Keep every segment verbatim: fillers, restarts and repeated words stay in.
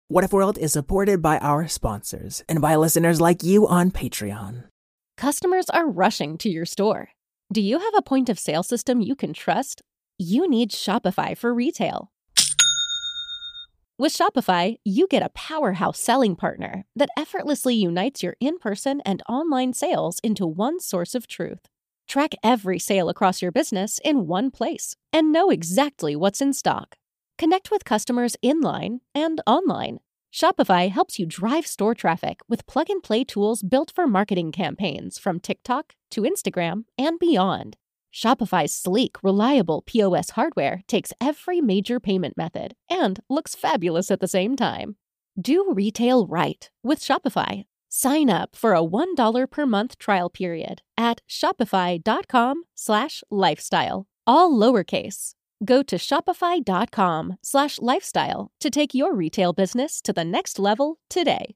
What If World is supported by our sponsors and by listeners like you on Patreon. Customers are rushing to your store. Do you have a point of sale system you can trust? You need Shopify for retail. With Shopify, you get a powerhouse selling partner that effortlessly unites your in-person and online sales into one source of truth. Track every sale across your business in one place and know exactly what's in stock. Connect with customers in-line and online. Shopify helps you drive store traffic with plug-and-play tools built for marketing campaigns from TikTok to Instagram and beyond. Shopify's sleek, reliable P O S hardware takes every major payment method and looks fabulous at the same time. Do retail right with Shopify. Sign up for a one dollar per month trial period at shopify.com slash lifestyle, all lowercase. Go to shopify.com slash lifestyle to take your retail business to the next level today.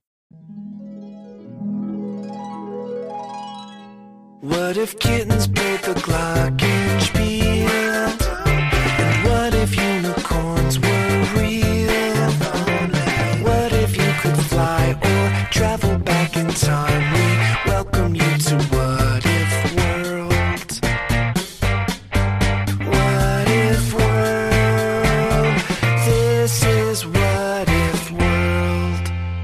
What if kittens played the glockenspiel? And what if unicorns were real? What if you could fly or travel back in time? We welcome you to What If World. What If World? This is What If World.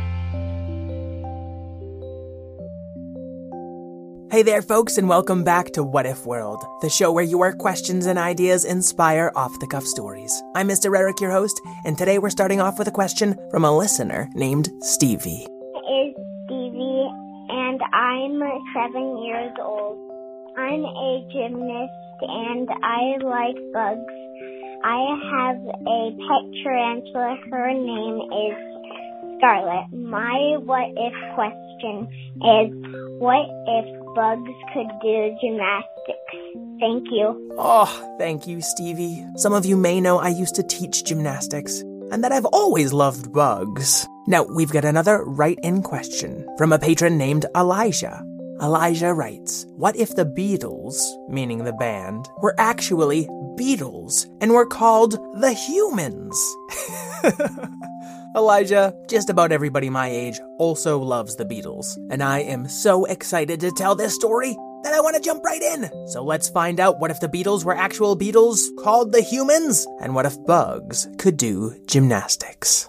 Hey there, folks, and welcome back to What If World, the show where your questions and ideas inspire off-the-cuff stories. I'm Mister Eric, your host, and today we're starting off with a question from a listener named Stevie. Is Stevie, and I'm seven years old. I'm a gymnast, and I like bugs. I have a pet tarantula. Her name is Scarlet. My what if question is, what if bugs could do gymnastics? Thank you. Oh, thank you, Stevie. Some of you may know I used to teach gymnastics, and that I've always loved bugs. Now, we've got another write-in question from a patron named Elijah. Elijah writes, what if the Beatles, meaning the band, were actually beetles and were called the Humans? Elijah, just about everybody my age, also loves the Beatles, and I am so excited to tell this story that I want to jump right in. So let's find out what if the Beatles were actual beetles called the Humans, and what if bugs could do gymnastics.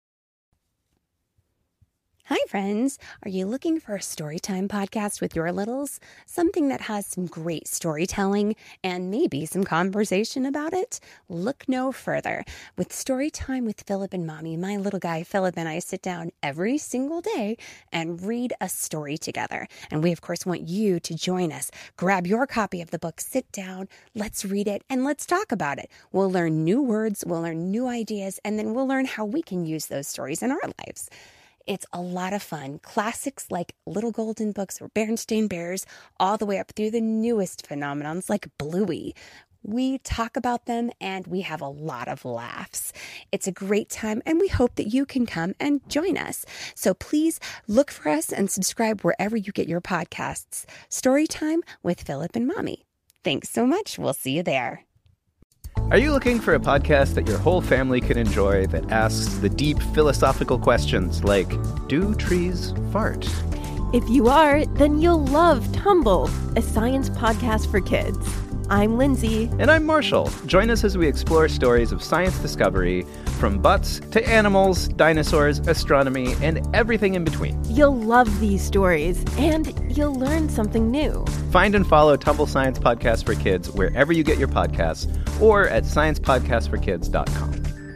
Hi, friends. Are you looking for a storytime podcast with your littles? Something that has some great storytelling and maybe some conversation about it? Look no further. With Storytime with Philip and Mommy, my little guy Philip and I sit down every single day and read a story together. And we, of course, want you to join us. Grab your copy of the book, sit down, let's read it, and let's talk about it. We'll learn new words, we'll learn new ideas, and then we'll learn how we can use those stories in our lives. It's a lot of fun. Classics like Little Golden Books or Berenstain Bears, all the way up through the newest phenomenons like Bluey. We talk about them and we have a lot of laughs. It's a great time and we hope that you can come and join us. So please look for us and subscribe wherever you get your podcasts. Storytime with Philip and Mommy. Thanks so much. We'll see you there. Are you looking for a podcast that your whole family can enjoy that asks the deep philosophical questions like, do trees fart? If you are, then you'll love Tumble, a science podcast for kids. I'm Lindsay. And I'm Marshall. Join us as we explore stories of science discovery, from butts to animals, dinosaurs, astronomy, and everything in between. You'll love these stories, and you'll learn something new. Find and follow Tumble Science Podcast for Kids wherever you get your podcasts, or at science podcast for kids dot com.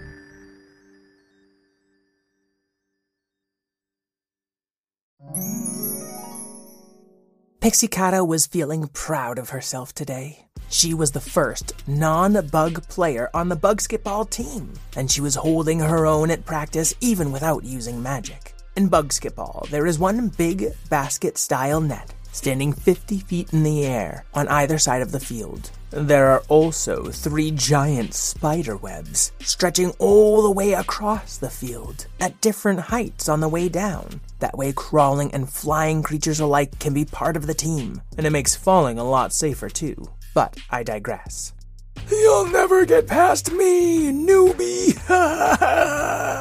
Pixie was feeling proud of herself today. She was the first non-bug player on the Bugsketball team, and she was holding her own at practice even without using magic. In Bugsketball, there is one big basket-style net standing fifty feet in the air on either side of the field. There are also three giant spider webs stretching all the way across the field at different heights on the way down. That way crawling and flying creatures alike can be part of the team, and it makes falling a lot safer too. But I digress. You'll never get past me, newbie!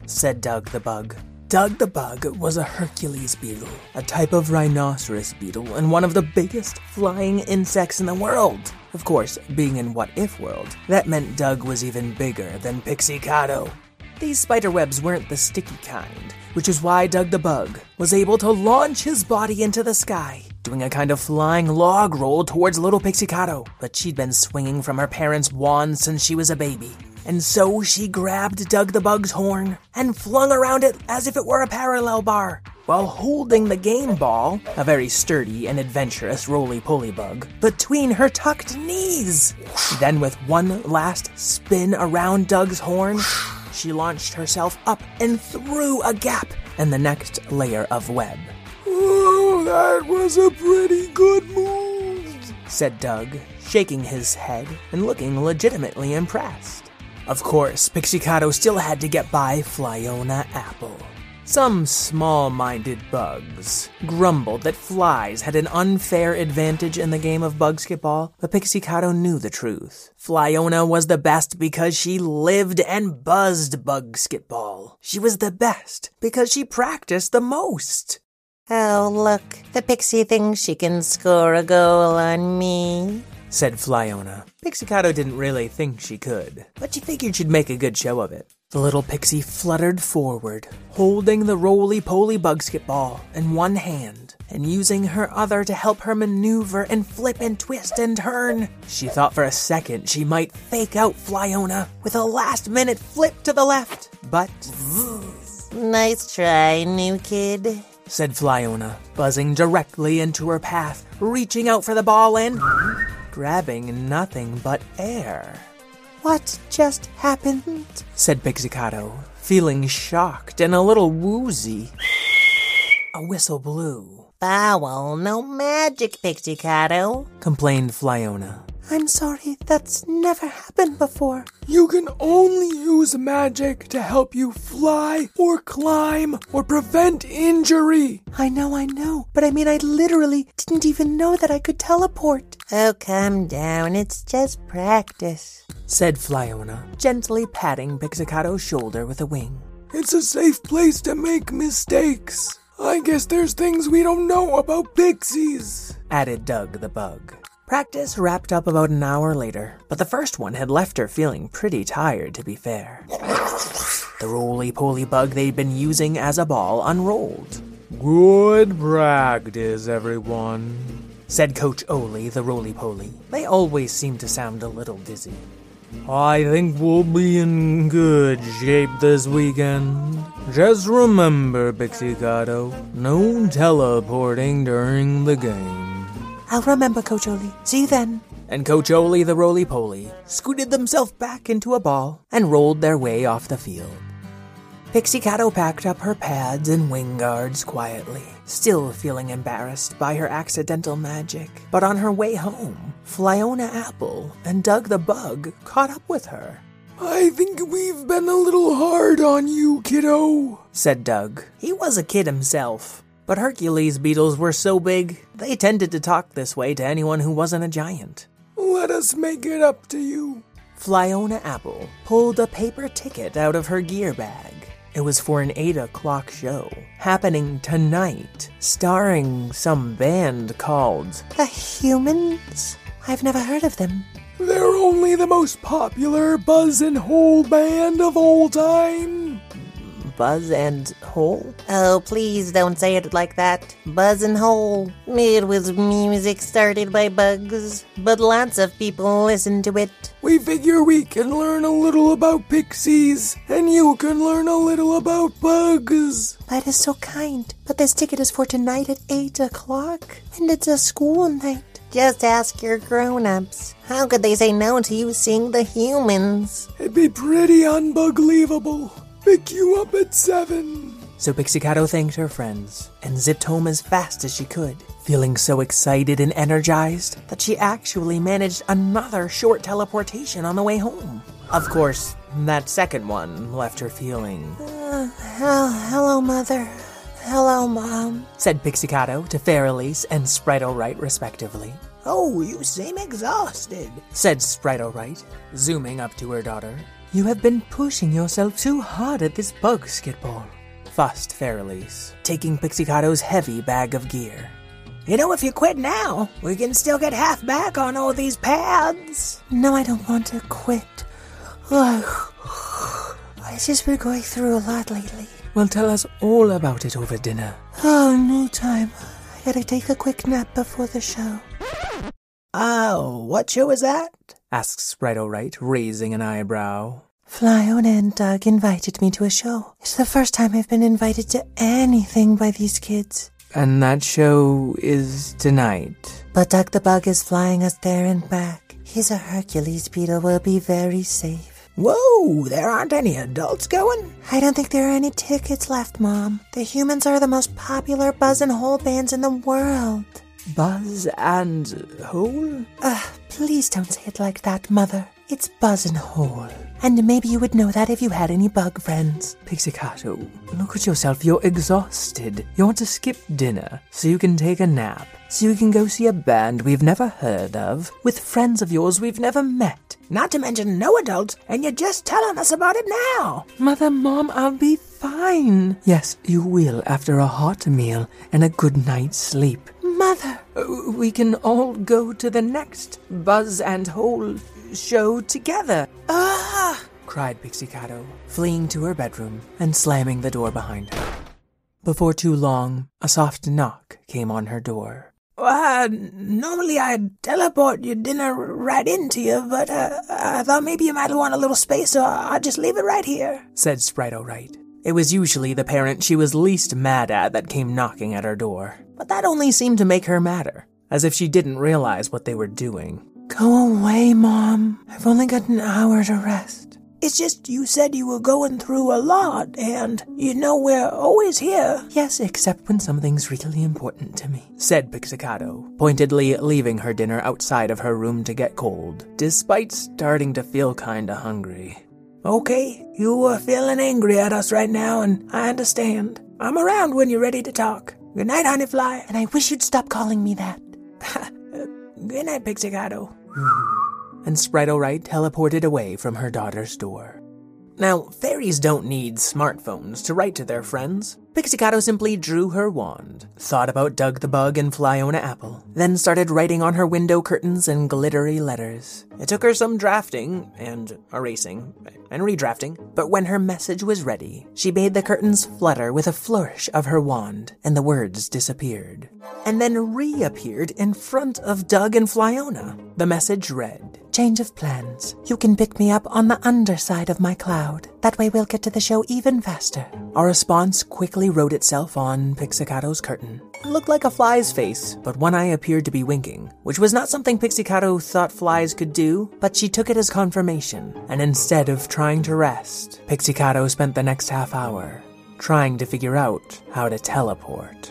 said Doug the Bug. Doug the Bug was a Hercules beetle, a type of rhinoceros beetle and one of the biggest flying insects in the world. Of course, being in What If World, that meant Doug was even bigger than Pixie-Cato. These spider webs weren't the sticky kind, which is why Doug the Bug was able to launch his body into the sky, doing a kind of flying log roll towards little Pixie-Cato. But she'd been swinging from her parents' wand since she was a baby. And so she grabbed Doug the Bug's horn and flung around it as if it were a parallel bar, while holding the game ball, a very sturdy and adventurous roly-poly bug, between her tucked knees. Then with one last spin around Doug's horn, she launched herself up and through a gap in the next layer of web. "Oh, that was a pretty good move," said Doug, shaking his head and looking legitimately impressed. Of course, Pixie-Cato still had to get by Flyona Apple. Some small-minded bugs grumbled that flies had an unfair advantage in the game of Bugsketball, but Pixie-Cato knew the truth. Flyona was the best because she lived and buzzed Bugsketball. She was the best because she practiced the most. "Oh, look, the pixie thinks she can score a goal on me," said Flyona. Pixie-Cato didn't really think she could, but she figured she'd make a good show of it. The little pixie fluttered forward, holding the roly-poly Bugsketball in one hand, and using her other to help her maneuver and flip and twist and turn. She thought for a second she might fake out Flyona with a last-minute flip to the left, but... "Nice try, new kid," said Flyona, buzzing directly into her path, reaching out for the ball and grabbing nothing but air. "What just happened?" said Pixie-Cato, feeling shocked and a little woozy. A whistle blew. "Foul, no magic, Pixie-Cato," complained Flyona. "I'm sorry, that's never happened before." "You can only use magic to help you fly or climb or prevent injury." I know, I know, but I mean I literally didn't even know that I could teleport. "Oh, calm down, it's just practice," said Flyona, gently patting Pixie-Cato's shoulder with a wing. "It's a safe place to make mistakes. I guess there's things we don't know about pixies," added Doug the Bug. Practice wrapped up about an hour later, but the first one had left her feeling pretty tired, to be fair. The roly-poly bug they'd been using as a ball unrolled. "Good practice, everyone," said Coach Oli, the roly-poly. They always seemed to sound a little dizzy. "I think we'll be in good shape this weekend. Just remember, Pixie-Cato, no teleporting during the game." "I'll remember, Coach Oli. See you then." And Coach Oli, the roly-poly, scooted themselves back into a ball and rolled their way off the field. Pixie-Cato packed up her pads and wing guards quietly, still feeling embarrassed by her accidental magic. But on her way home, Flyona Apple and Doug the Bug caught up with her. "I think we've been a little hard on you, kiddo," said Doug. He was a kid himself. But Hercules beetles were so big, they tended to talk this way to anyone who wasn't a giant. "Let us make it up to you." Flyona Apple pulled a paper ticket out of her gear bag. It was for an eight o'clock show, happening tonight, starring some band called The Humans? I've never heard of them. "They're only the most popular Buzz and Hole band of all time." Buzz and Hole? Oh, please don't say it like that. Buzz and Hole. It was music started by bugs, but lots of people listen to it. We figure we can learn a little about pixies, and you can learn a little about bugs. That is so kind, but this ticket is for tonight at eight o'clock, and it's a school night. Just ask your grown-ups. How could they say no to you seeing The Humans? It'd be pretty unbelievable. Pick you up at seven. So Pixie-Cato thanked her friends and zipped home as fast as she could, feeling so excited and energized that she actually managed another short teleportation on the way home. Of course, that second one left her feeling... Uh, oh, hello, Mother. Hello, Mom, said Pixie-Cato to Fairelise and Sprite-O-Right respectively. Oh, you seem exhausted, said Sprite-O-Right, zooming up to her daughter. You have been pushing yourself too hard at this bug-skitball, fussed Fairlies, taking Pixicato's heavy bag of gear. You know, if you quit now, we can still get half back on all these pads. No, I don't want to quit. Oh, it's just been going through a lot lately. Well, tell us all about it over dinner. Oh, no time. I gotta take a quick nap before the show. Oh, what show is that? Asks Sprite-O-Right, raising an eyebrow. Flyona and Doug invited me to a show. It's the first time I've been invited to anything by these kids. And that show is tonight. But Doug the Bug is flying us there and back. He's a Hercules beetle, will be very safe. Whoa, there aren't any adults going? I don't think there are any tickets left, Mom. The humans are the most popular Buzz and Hole bands in the world. Buzz and Hole? Ugh, please don't say it like that, Mother. It's Buzz and Hole. And maybe you would know that if you had any bug friends. Pixie-Cato, look at yourself. You're exhausted. You want to skip dinner so you can take a nap, so you can go see a band we've never heard of with friends of yours we've never met. Not to mention no adults, and you're just telling us about it now. Mother, Mom, I'll be fine. Yes, you will after a hot meal and a good night's sleep. Mother! Uh, we can all go to the next Buzz and Hole show together. Ah! Cried Pixie-Cato, fleeing to her bedroom and slamming the door behind her. Before too long, a soft knock came on her door. Uh, normally I'd teleport your dinner right into you, but uh, I thought maybe you might want a little space, so I'll just leave it right here, said Sprite-O-Right. It was usually the parent she was least mad at that came knocking at her door, but that only seemed to make her madder, as if she didn't realize what they were doing. Go away, Mom. I've only got an hour to rest. It's just you said you were going through a lot, and you know we're always here. Yes, except when something's really important to me, said Pixie-Cato, pointedly leaving her dinner outside of her room to get cold, despite starting to feel kinda hungry. Okay, you are feeling angry at us right now, and I understand. I'm around when you're ready to talk. Good night, Honey Fly. And I wish you'd stop calling me that. Good night, Pixie-Cato. And Sprite-O-Right teleported away from her daughter's door. Now, fairies don't need smartphones to write to their friends. Pixie-Cato simply drew her wand, thought about Doug the Bug and Flyona Apple, then started writing on her window curtains in glittery letters. It took her some drafting, and erasing, and redrafting, but when her message was ready, she bade the curtains flutter with a flourish of her wand, and the words disappeared. And then reappeared in front of Doug and Flyona. The message read, Change of plans. You can pick me up on the underside of my cloud. That way we'll get to the show even faster. A response quickly wrote itself on Pixie-Cato's curtain. It looked like a fly's face, but one eye appeared to be winking, which was not something Pixie-Cato thought flies could do, but she took it as confirmation, and instead of trying to rest, Pixie-Cato spent the next half hour trying to figure out how to teleport.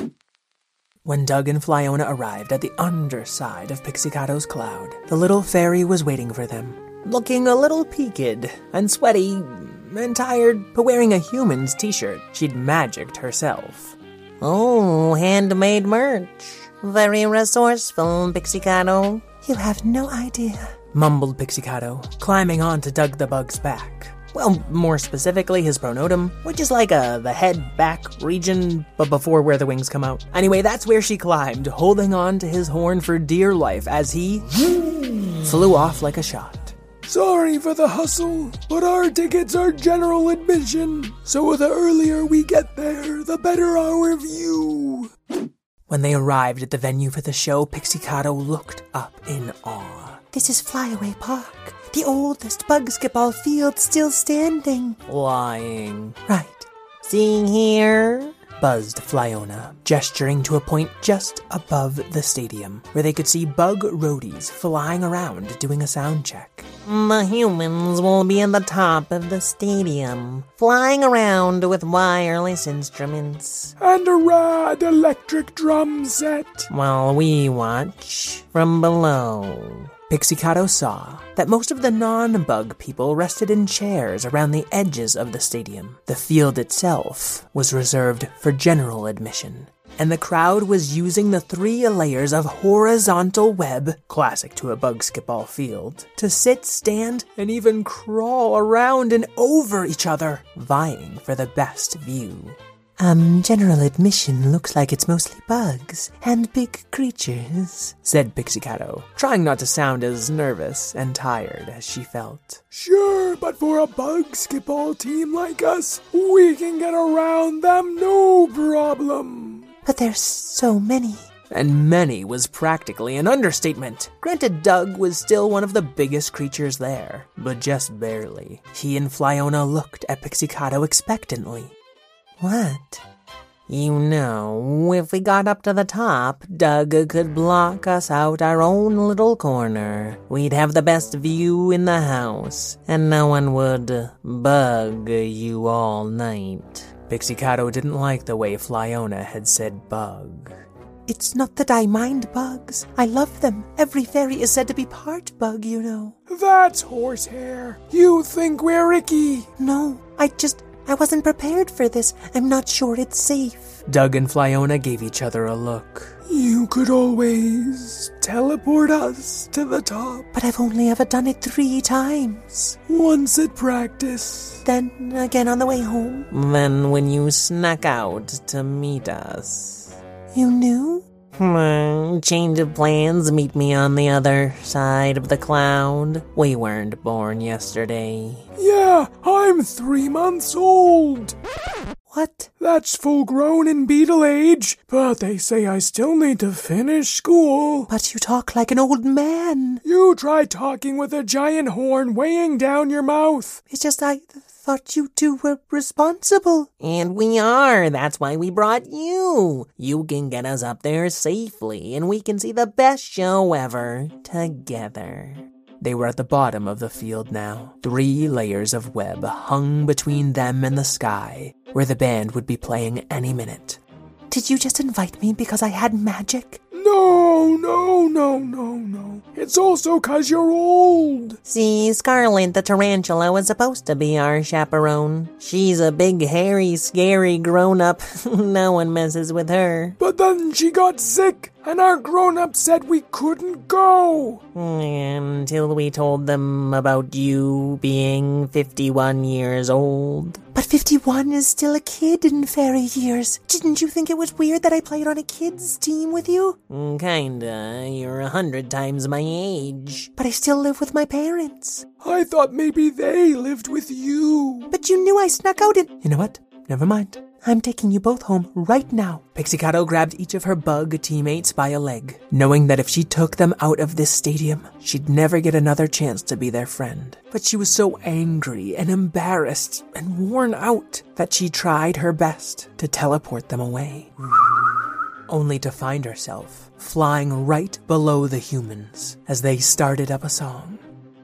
When Doug and Flyona arrived at the underside of Pixie-Cato's cloud, the little fairy was waiting for them, looking a little peaked and sweaty and tired, but wearing a human's t-shirt she'd magicked herself. Oh, handmade merch. Very resourceful, Pixie-Cato. You have no idea, mumbled Pixie-Cato, climbing onto Doug the Bug's back. Well, more specifically, his pronotum, which is like a the head-back region, but before where the wings come out. Anyway, that's where she climbed, holding on to his horn for dear life as he flew off like a shot. Sorry for the hustle, but our tickets are general admission, so the earlier we get there, the better our view. When they arrived at the venue for the show, Pixie-Cato looked up in awe. This is Flyaway Park. The oldest bug-skip-ball field still standing. Lying. Right. See here? Buzzed Flyona, gesturing to a point just above the stadium, where they could see bug roadies flying around doing a sound check. The humans will be at the top of the stadium, flying around with wireless instruments. And a rad electric drum set. While we watch from below. Pixie-Cato saw that most of the non-bug people rested in chairs around the edges of the stadium. The field itself was reserved for general admission. and the crowd was using the three layers of horizontal web, classic to a bug skip ball field, to sit, stand, and even crawl around and over each other, vying for the best view. Um, general admission looks like it's mostly bugs and big creatures, said Pixie-Cato, trying not to sound as nervous and tired as she felt. Sure, but for a bug skip ball team like us, we can get around them no problem. But there's so many. And many was practically an understatement. Granted, Doug was still one of the biggest creatures there, but just barely. He and Flyona looked at Pixie-Cato expectantly. What? You know, if we got up to the top, Doug could block us out our own little corner. We'd have the best view in the house, and no one would bug you all night. Pixie-Cato didn't like the way Flyona had said bug. It's not that I mind bugs. I love them. Every fairy is said to be part bug, you know. That's horsehair. You think we're icky. No, I just... I wasn't prepared for this. I'm not sure it's safe. Doug and Flyona gave each other a look. You could always teleport us to the top. But I've only ever done it three times. Once at practice. Then again on the way home. Then when you snuck out to meet us. You knew? Hmm, change of plans, meet me on the other side of the cloud. We weren't born yesterday. Yeah, I'm three months old. What? That's full grown in beetle age, but they say I still need to finish school. But you talk like an old man. You try talking with a giant horn weighing down your mouth. It's just I thought you two were responsible. And we are. That's why we brought you. You can get us up there safely, and we can see the best show ever together. They were at the bottom of the field now. Three layers of web hung between them and the sky, where the band would be playing any minute. Did you just invite me because I had magic? No, no, no, no, no. It's also 'cause you're old. See, Scarlet the tarantula was supposed to be our chaperone. She's a big, hairy, scary grown-up. No one messes with her. But then she got sick, and our grown-up said we couldn't go. Until we told them about you being fifty-one years old. But fifty-one is still a kid in fairy years. Didn't you think it was weird that I played on a kid's team with you? Kinda. You're a hundred times my age. But I still live with my parents. I thought maybe they lived with you. But you knew I snuck out and... You know what? Never mind. I'm taking you both home right now. Pixie-Cato grabbed each of her bug teammates by a leg, knowing that if she took them out of this stadium, she'd never get another chance to be their friend. But she was so angry and embarrassed and worn out that she tried her best to teleport them away. Only to find herself flying right below the humans as they started up a song.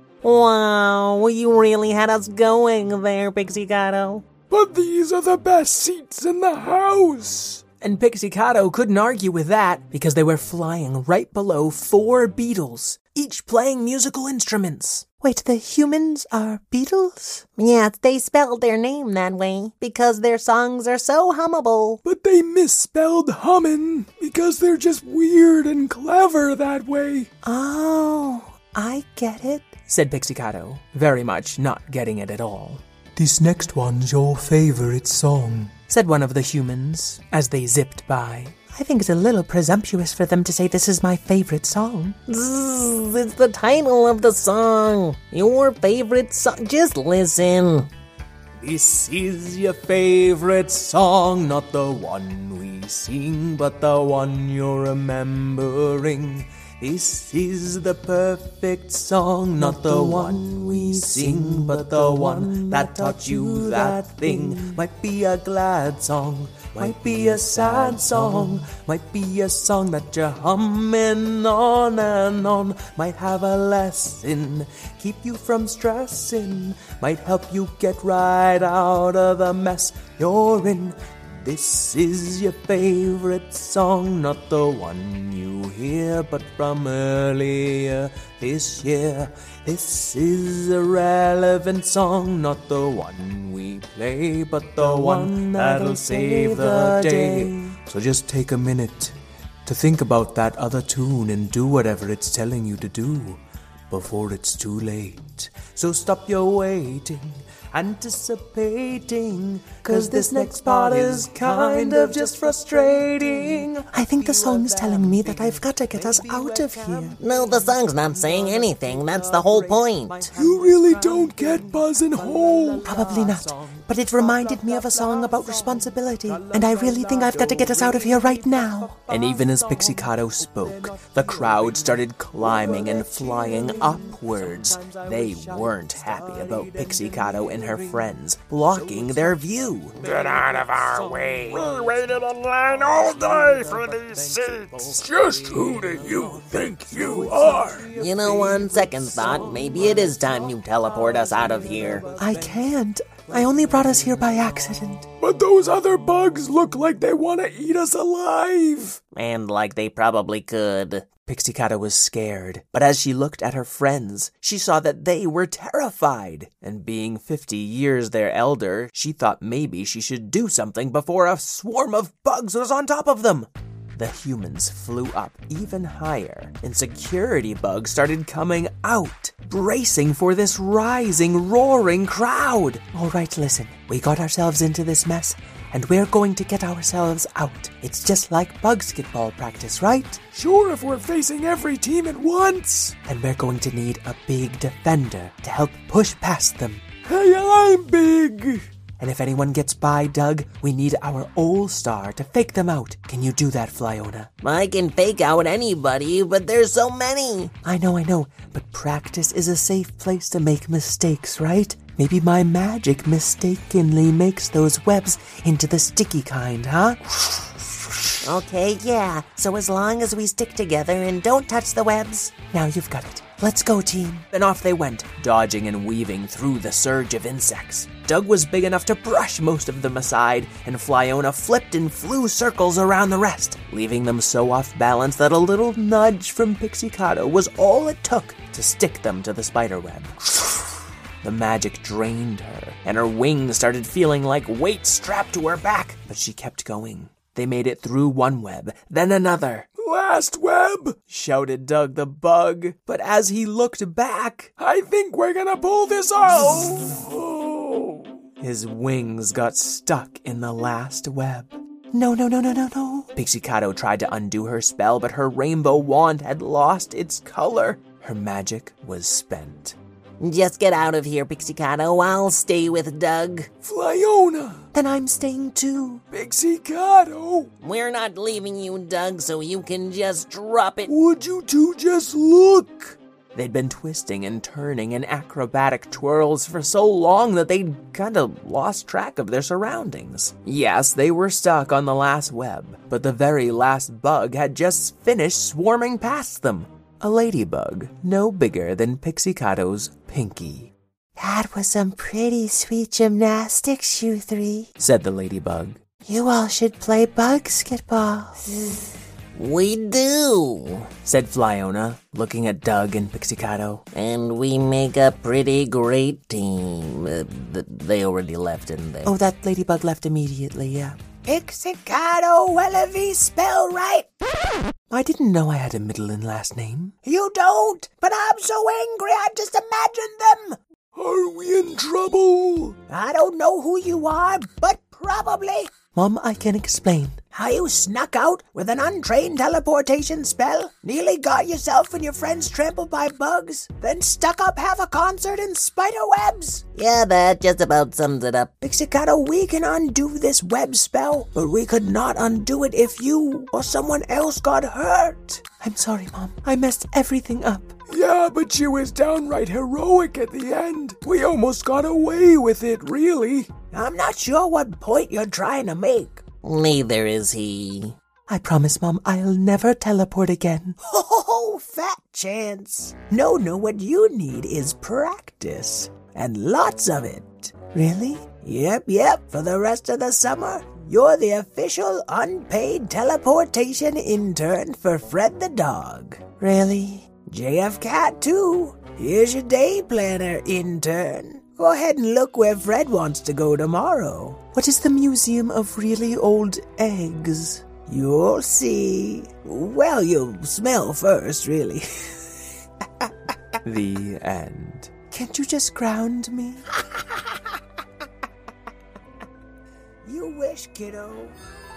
Wow, you really had us going there, Pixie-Cato. But these are the best seats in the house. And Pixie-Cato couldn't argue with that because they were flying right below four beetles, each playing musical instruments. Wait, the humans are beetles? Yes, they spelled their name that way because their songs are so hummable. But they misspelled hummin' because they're just weird and clever that way. Oh, I get it, said Pixie-Cato, very much not getting it at all. This next one's your favorite song, said one of the humans as they zipped by. I think it's a little presumptuous for them to say this is my favorite song. Zzz, it's the title of the song. Your favorite song. Just listen. This is your favorite song, not the one we sing, but the one you're remembering. This is the perfect song, not the one we sing, but the one that taught you that thing. Might be a glad song, might be a sad song, might be a song that you're humming on and on. Might have a lesson, keep you from stressing, might help you get right out of the mess you're in. This is your favorite song, not the one you hear, but from earlier this year. This is a relevant song, not the one we play, but the one that'll save the day. So just take a minute to think about that other tune and do whatever it's telling you to do before it's too late. So stop your waiting, anticipating, cause this next part is kind of just frustrating. I think the song's telling me that I've got to get us out of here. No, the song's not saying anything. That's the whole point. You really don't get Buzz and Hole. Probably not. But it reminded me of a song about responsibility, and I really think I've got to get us out of here right now. And even as Pixie-Cato spoke, the crowd started climbing and flying upwards. They weren't happy about Pixie-Cato and her friends blocking their view. Get out of our way. We waited in line all day for these seats. Just who do you think you are? You know, on second thought, maybe it is time you teleport us out of here. I can't. I only brought us here by accident. But those other bugs look like they want to eat us alive. And like they probably could. Pixie-Cato was scared, but as she looked at her friends, she saw that they were terrified. And being fifty years their elder, she thought maybe she should do something before a swarm of bugs was on top of them. The humans flew up even higher, and security bugs started coming out, bracing for this rising, roaring crowd. All right, listen, we got ourselves into this mess, and we're going to get ourselves out. It's just like basketball practice, right? Sure, if we're facing every team at once. And we're going to need a big defender to help push past them. Hey, I'm big. And if anyone gets by, Doug, we need our all-star to fake them out. Can you do that, Flyona? I can fake out anybody, but there's so many. I know, I know, but practice is a safe place to make mistakes, right? Maybe my magic mistakenly makes those webs into the sticky kind, huh? Okay, yeah. So as long as we stick together and don't touch the webs. Now you've got it. Let's go, team. And off they went, dodging and weaving through the surge of insects. Doug was big enough to brush most of them aside, and Flyona flipped and flew circles around the rest, leaving them so off balance that a little nudge from Pixie-Cato was all it took to stick them to the spiderweb. The magic drained her, and her wings started feeling like weights strapped to her back, but she kept going. They made it through one web, then another. Last web, shouted Doug the bug, but as he looked back, I think we're gonna pull this off. Oh. His wings got stuck in the last web. No, no, no, no, no, no. Pixie-Cato tried to undo her spell, but her rainbow wand had lost its color. Her magic was spent. Just get out of here, Pixie-Cato. I'll stay with Doug. Flyona. Then I'm staying too. Pixie-Cato. We're not leaving you, Doug, so you can just drop it. Would you two just look? They'd been twisting and turning in acrobatic twirls for so long that they'd kind of lost track of their surroundings. Yes, they were stuck on the last web, but the very last bug had just finished swarming past them. A ladybug, no bigger than Pixie-Cato's pinky. That was some pretty sweet gymnastics, you three, said the ladybug. You all should play basketball. We do, said Flyona, looking at Doug and Pixie-Cato. And we make a pretty great team. Uh, th- they already left, didn't they? Oh, that ladybug left immediately, yeah. Pixie-Cato, Wellavy, spell right. I didn't know I had a middle and last name. You don't? But I'm so angry I just imagined them. Are we in trouble? I don't know who you are, but probably. Mom, I can explain. How you snuck out with an untrained teleportation spell, nearly got yourself and your friends trampled by bugs, then stuck up half a concert in spider webs. Yeah, that just about sums it up. Pixie-Cato, we can undo this web spell, but we could not undo it if you or someone else got hurt. I'm sorry, Mom. I messed everything up. Yeah, but she was downright heroic at the end. We almost got away with it, really. I'm not sure what point you're trying to make. Neither is he. I promise, Mom, I'll never teleport again. Oh, fat chance. No, no, what you need is practice. And lots of it. Really? Yep, yep. For the rest of the summer, you're the official unpaid teleportation intern for Fred the dog. Really? J F Cat, too. Here's your day planner, intern. Go ahead and look where Fred wants to go tomorrow. What is the Museum of Really Old Eggs? You'll see. Well, you'll smell first, really. The end. Can't you just ground me? You wish, kiddo.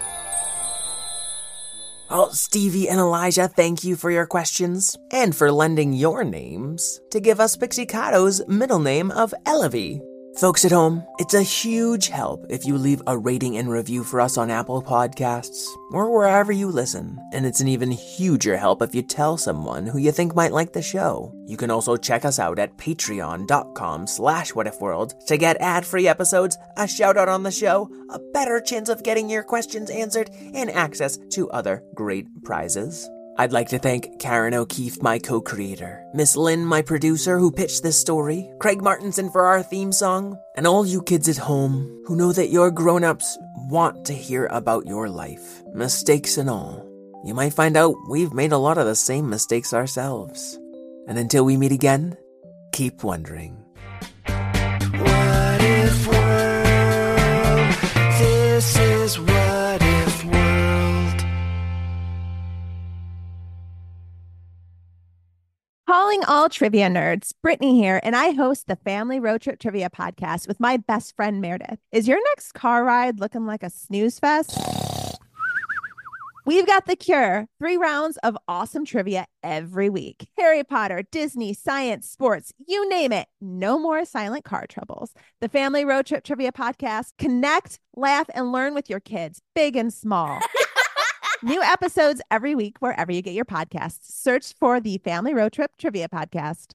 Well, Stevie and Elijah, thank you for your questions and for lending your names to give us Pixicato's middle name of Elevie. Folks at home, it's a huge help if you leave a rating and review for us on Apple Podcasts or wherever you listen. And it's an even huger help if you tell someone who you think might like the show. You can also check us out at patreon.com slash whatifworld to get ad-free episodes, a shout-out on the show, a better chance of getting your questions answered, and access to other great prizes. I'd like to thank Karen O'Keefe, my co-creator, Miss Lynn, my producer, who pitched this story, Craig Martinson for our theme song, and all you kids at home who know that your grown-ups want to hear about your life, mistakes and all. You might find out we've made a lot of the same mistakes ourselves. And until we meet again, keep wondering. What if world? This is What If World. Calling all trivia nerds, Brittany here, and I host the Family Road Trip Trivia Podcast with my best friend Meredith. Is your next car ride looking like a snooze fest? We've got the cure. Three rounds of awesome trivia every week. Harry Potter, Disney, science, sports, you name it. No more silent car troubles. The Family Road Trip Trivia Podcast. Connect, laugh, and learn with your kids, big and small. New episodes every week wherever you get your podcasts. Search for the Family Road Trip Trivia Podcast.